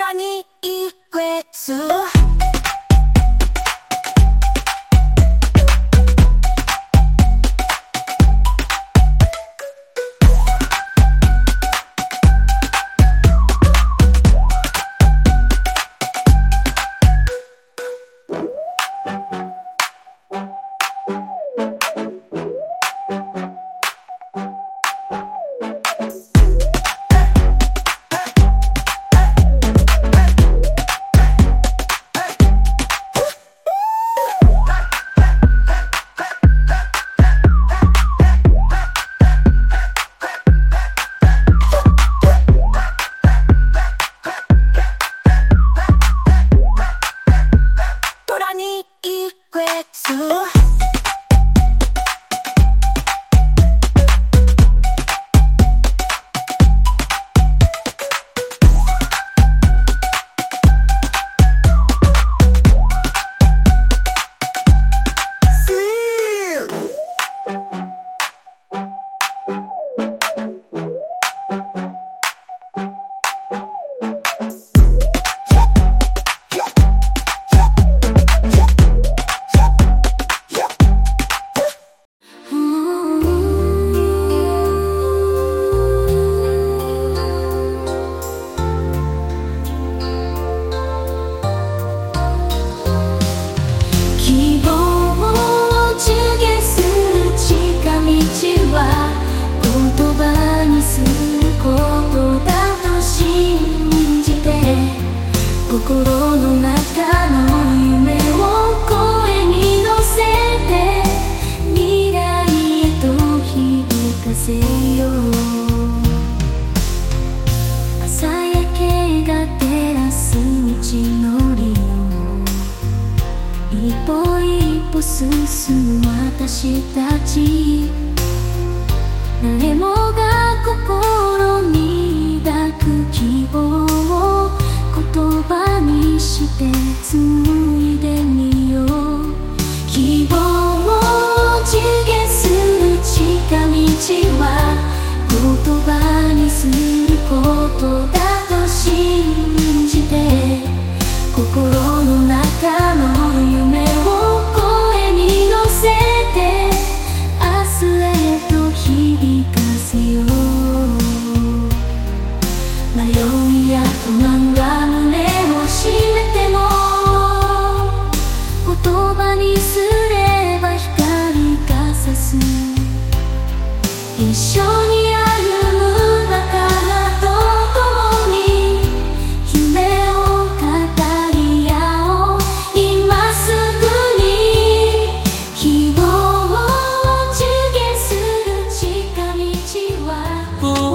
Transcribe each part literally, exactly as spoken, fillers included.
ラにイクエス心の中の夢を声に乗せて未来へと響かせよう。朝焼けが照らす道のりを一歩一歩進む私たち。誰もが心に抱く希望を言葉にして紡いでみよう。希望を実現する近道は言葉にすることだと信じて、心の中の夢を声に乗せて明日へと響かせよう。迷いや不安が胸を締めても言葉にすれば光が差す。一緒に歩む仲間と共に夢を語り合おう。今すぐに希望を実現する近道は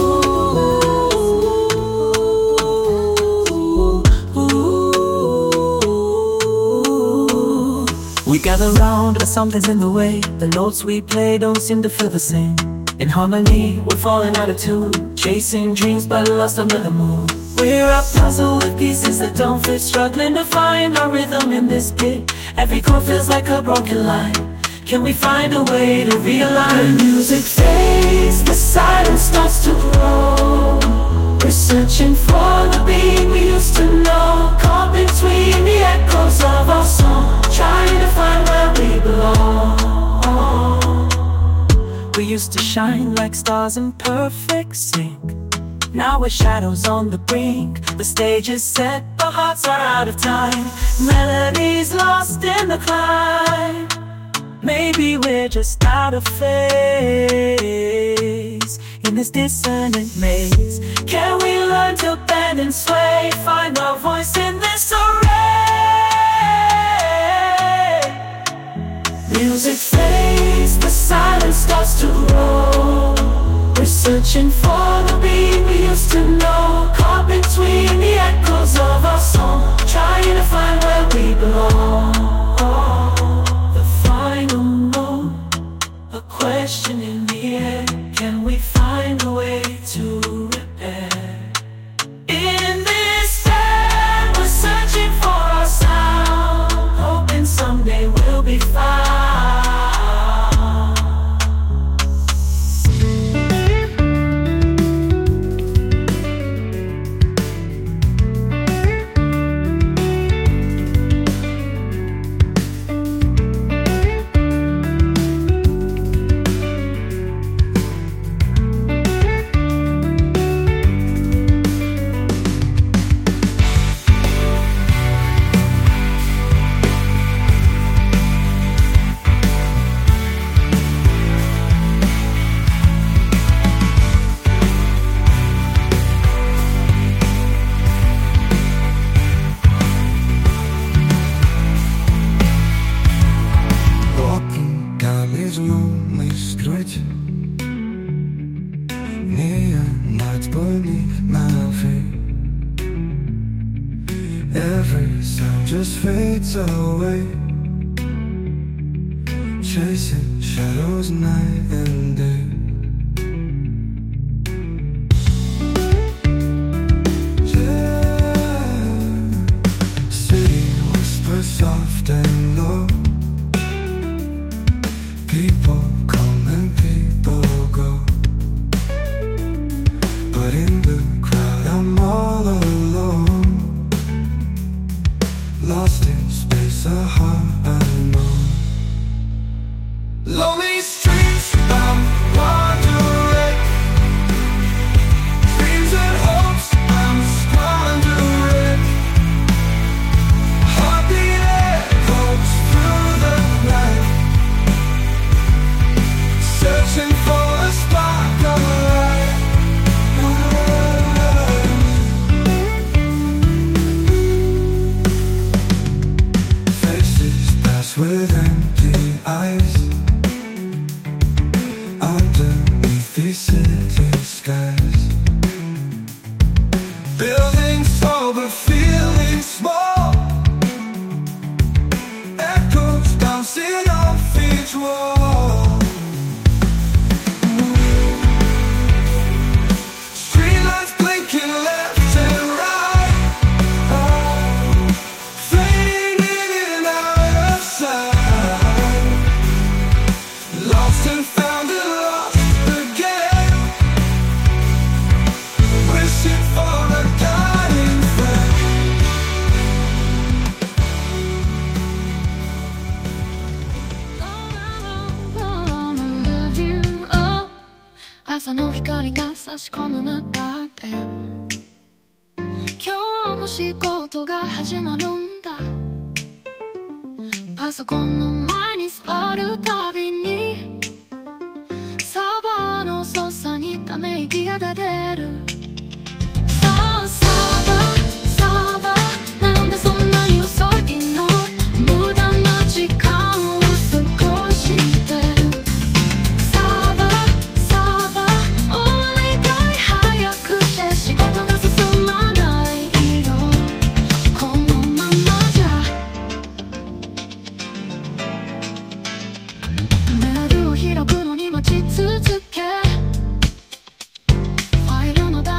We gather round, but something's in the way. The notes we play don't seem to feel the same. In harmony, we're falling out of tune, chasing dreams but lost under the moon. We're a puzzle with pieces that don't fit, struggling to find our rhythm in this pit. Every chord feels like a broken line. Can we find a way to realign? The music fades, the silence starts to grow. We're searching for the being we used to know, caught between the echoes of our song, trying to find where we belong. We used to shine like stars in perfect sync. Now we're shadows on the brink. The stage is set, our hearts are out of time. Melodies lost in the climb. Maybe we're just out of phase in this dissonant maze. Can we learn to bend and sway, find our voice in this array? Music fades, the silence starts to roll. We're searching for the being we used to know, caught between the echoes of our song, trying to find where we belong. The final note, a question in the air. Can we find a way to repair? In this time, we're searching for our sound, hoping someday we'll be found. Every sound just fades away, chasing shadows night and day. Soft and low, people come and people go, but in the crowd I'm all alone, lost in space, a heart unknown. Lonely streets, I'm wandering, dreams and hopes I'm squandering. Heartbeat echoes through the night, searching for a spark of light. Faces pass with empty eyes underneath these city skies. Buildings tall but feeling small, echoes bouncing off each wall. Streetlights blinking left and right, oh, fading in and out of sight. Lost and found and lost again, wishing for a guiding friend. 朝の光が差し込む中で今日も仕事が始まるんだ。パソコンの前に座るたびにサーバーの操作にため息が出てる。さあサーバーサーバーなんでそんなに遅いの。無駄な時間を過ごしてる。サーバーサーバーお願い早くして仕事が進まないよ。このままじゃメールを開くのに待ち続け、ファイルの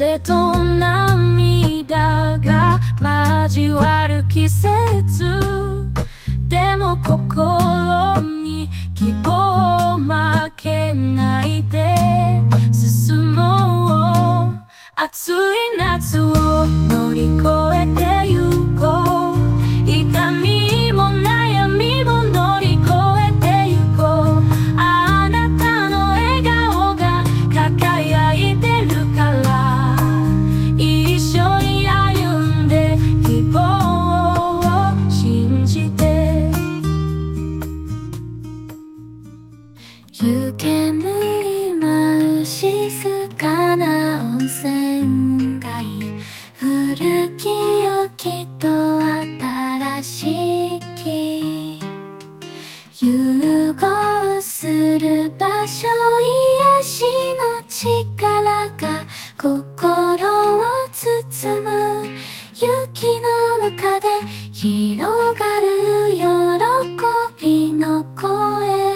風と涙が交わる季節、でも心に希望を負けないで進もう。暑い夏を乗り越えてゆこう。痛みも悩みも乗り越えてゆこう。あなたの笑顔が輝いてるから、一緒に歩んで希望を信じて。湯気むい舞う静かな温泉街、古き良きと新しき融合する場所、癒しの力が心を包む。雪の中で広がる喜びの声、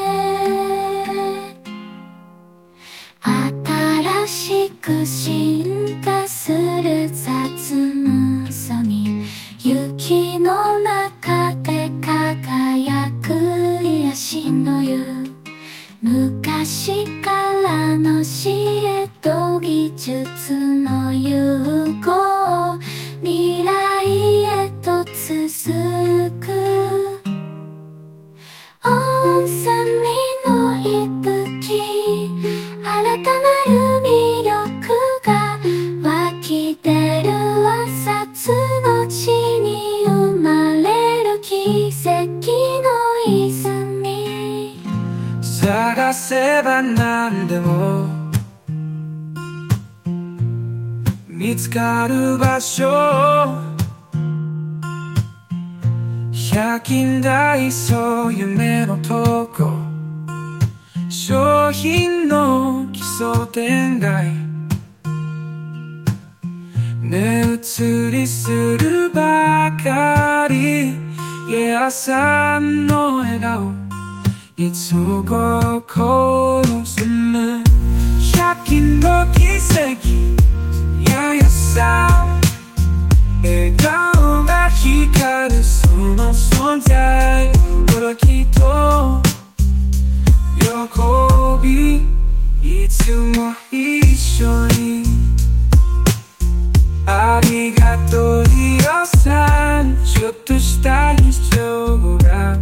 新しく進化する雑無さに、雪の中で輝く癒しの湯。昔からの知恵と技術の融合、未来へと続く。温泉の息吹、新たなる魅力が湧き出る。朝津の地に生まれる奇跡の泉、 探せば何でも見つかる場所。百均ダイソー夢のとこ、商品の基礎店街、目移りするばかり。イエさんの笑顔いつも心住む。百均の奇跡、ややさ笑顔が光るその存在、驚きと喜び、いつも一緒に。ありがとうリオさん、ちょっとした日常が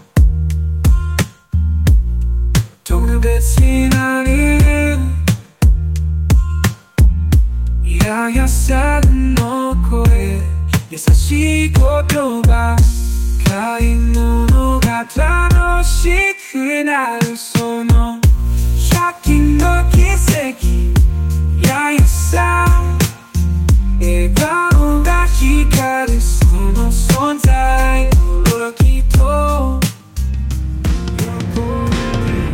特別になる。ややさんの声、優しい言葉、買い物が楽しくなる。その百均の奇跡、ややさん笑顔が光るその存在、驚きと喜び。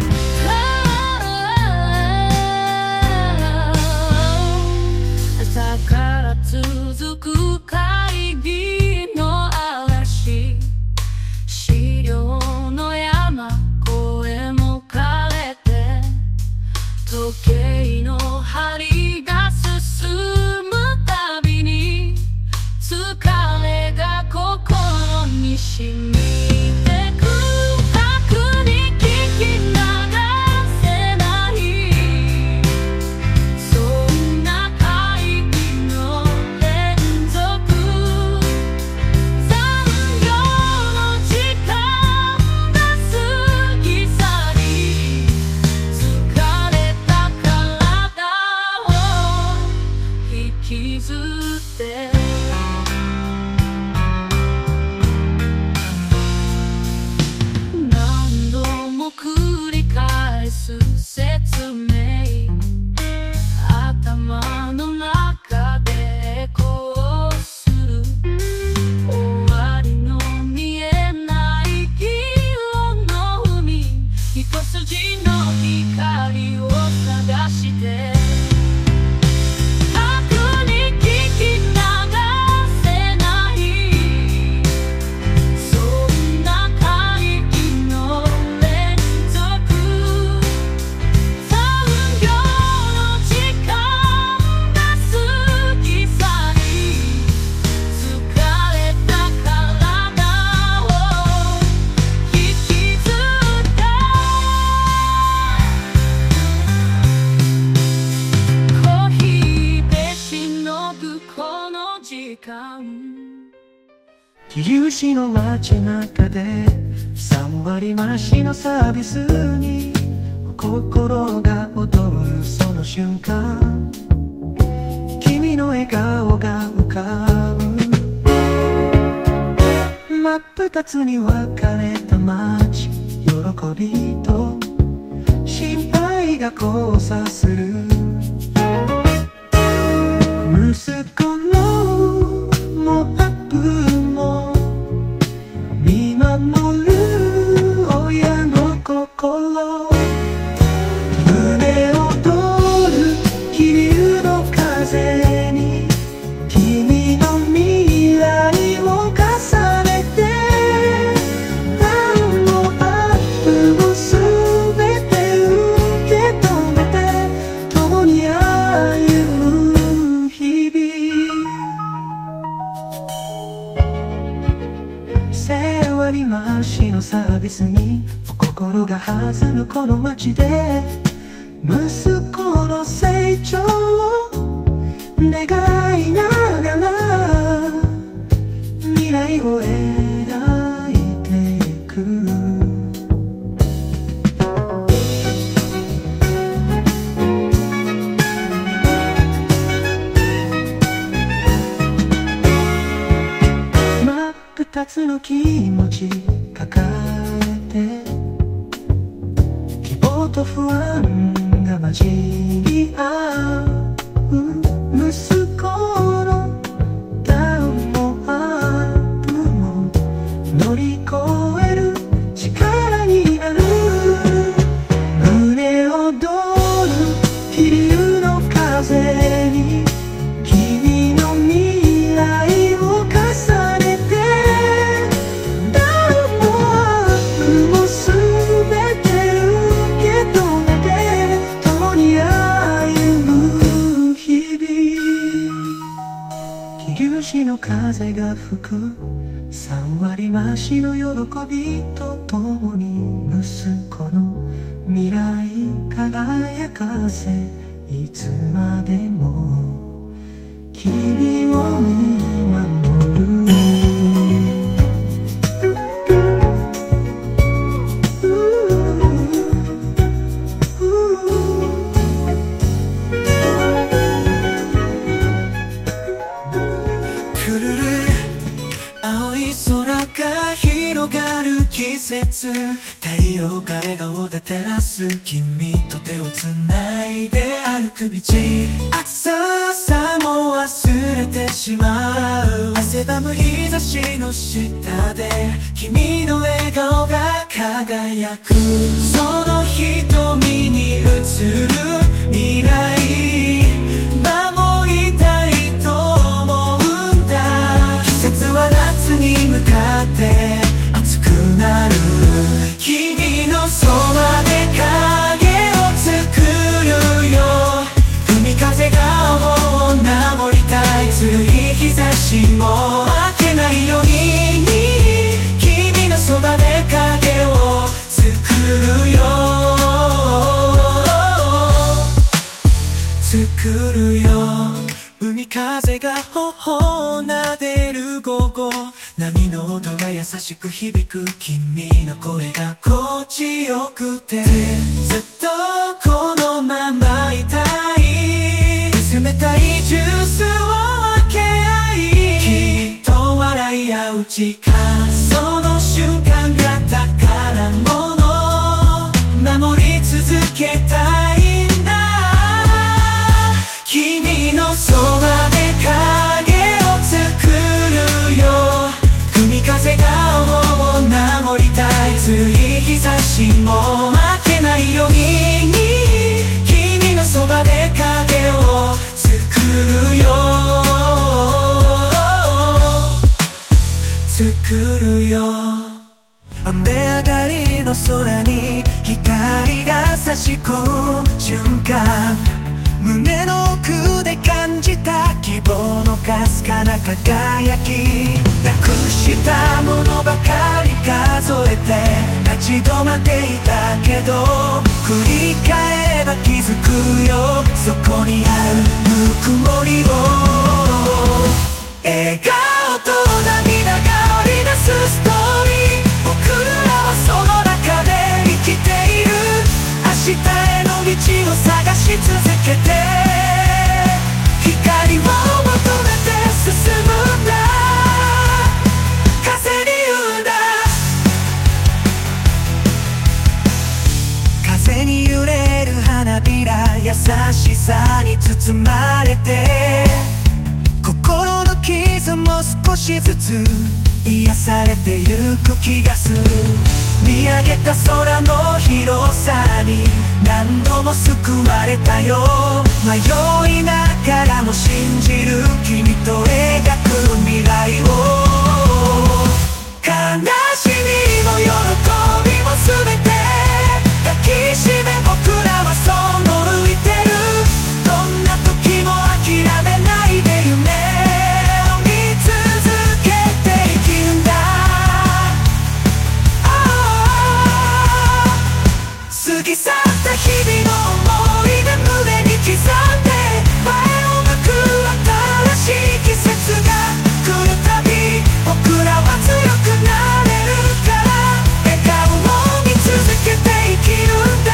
朝から続く会議の嵐、資料の山、声も枯れて、時計の針が進むたびに、疲れが心に染みてく。楽に聞き流せない、そんな会議の連続。残業の時間が過ぎ去り、疲れた体を引きずって。何度も繰り返す説明、頭の中でエコーする。終わりの見えない議論の海、一筋の光を探して。楽に聞き流せない、そんな会議の連続。残業の時間が過桐生市の街中でさんわり増しのサービスに心が躍るその瞬間、君の笑顔が浮かぶ。真っ二つに分かれた街、喜びと心配が交差する。息子のモアップも見守る親の心、胸躍る気流の風に君の未来を重ねて、何もアップをすべて受け止めて共に歩む日々。せんわり増しのサービスに心が弾むこの街で、息子の成長を願いながら未来を描いていく。真っ二つの気持ち抱えて、希望と不安が混じり合う。息子のダウンもアップも乗り越える力にある。胸躍る気流の風に君の未来を重ねて、ダウンもアップもすべて受け止めて共に歩む日々。桐生市の風が吹くさんわり増しの喜びとともに、息子の未来輝かせ、いつまでも君を見守る。青い空が広がる季節、太陽が笑顔で照らす君と手をつないで歩く道、暑ささも忘れてしまう。汗ばむ日差しの下で君の笑顔が輝く。その瞳に映る未来、守りたいと思うんだ。季節は夏に向かって熱くなる。君のそばで影を作るよ。海風が思う守りたい。強い日差しも負けないように、君のそばで影を作るよ。作るよ。海風が頬を撫でる午後、波の音が優しく響く。君の声が心地よくて、ずっとこのままいたい。冷たいジュースを分け合い、きっと笑い合う時間、その瞬間が宝物。守り続けたいんだ。君のそばで影を作るよ。海風が思う守りたい。強い日差しも負けないように、君のそばで影を作るよ。作るよ。雨上がりの空に光が差し込む瞬間、胸の奥で感じた希望のかすかな輝き。なくしたものばかり数えて立ち止まっていたけど、振り返れば気づくよ。そこにあるぬくもりを。笑顔と涙が織り風に揺れる花びら、優しさに包まれて、心の傷も少しずつ癒されてゆく気がする。見上げた空の広さに何度も救われたよ。迷いながらも信じる君と描く未来を。悲しみも喜びも全て抱きしめ、僕らはそう歩いてる。どんな時も諦めないで夢を見続けて生きるんだ。過ぎ去った日々の思い出胸に刻んで、前を向く新しい季節が来るたび、僕らは強くなれるから笑顔を見続けて生きるんだ。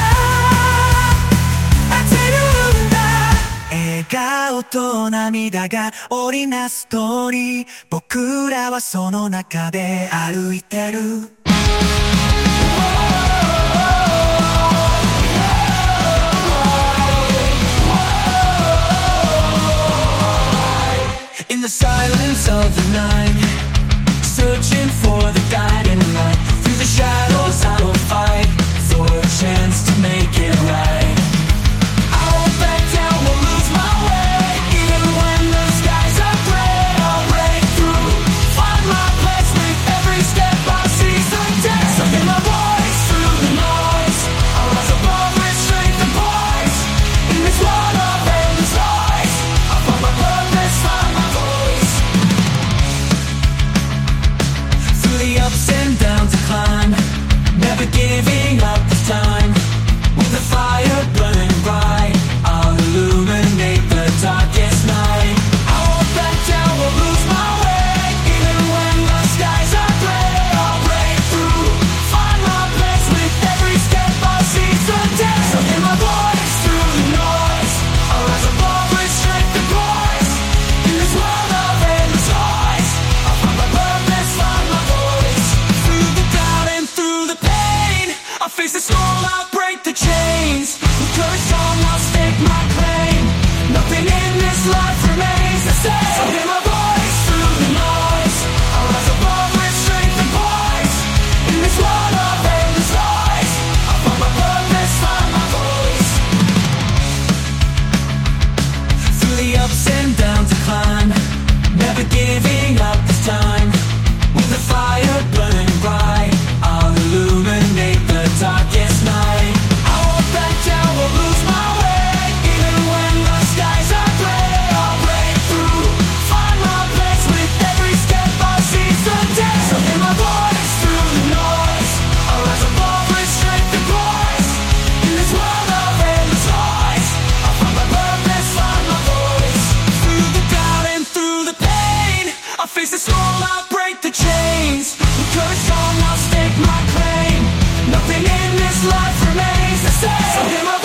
焦るんだ。笑顔と涙が織りなすストーリー、僕らはその中で歩いてる。In the silence of the night, searching for the guiding light. Through the shadows I will fight for a chance to make it right. I won't back down, won't lose my way. Even when the skies are gray, I'll break through. Find my place with every step I seize the day. Something my voice through the noise. I'll rise above with strength and poise. In this world of endless lies, I'll find my purpose, find my voice. Through the ups and downs I climb, never giving up this time. With the fire burning bright, I'll illuminate the darkest night. I won't back down, won't lose my way. Even when the skies are gray, I'll break through. Find my place with every step I seize the day. So hear my voice through the noise. I'll rise above with strength and poise. In this world of endless lies, I'll find my purpose, find my voice. Through the doubt and through the pain, I'll face the storm, I'll break the chains. With courage strong, I'll stake my claim. Nothing in this life remains the same. So hear my voice through the noise. I'll rise above with strength and poise. In this world of endless lies, I'll find my purpose, find my voice. Through the ups and downs I climb, never giving up this time. With the fire burning bright, I'll illuminate the darkest night. I won't back down, won't lose my way. Even when the skies are gray, I'll break through. Find my place with every step I seize the day. So hear my voice through the noise. I'll rise above with strength and poise. In this world of endless lies, I'll find my purpose, find my voice. Through the doubt and through the pain, I'll face the storm, I'll break the chains. With courage strong, I'll stake my claim. Nothing in this life remains the same. So hear my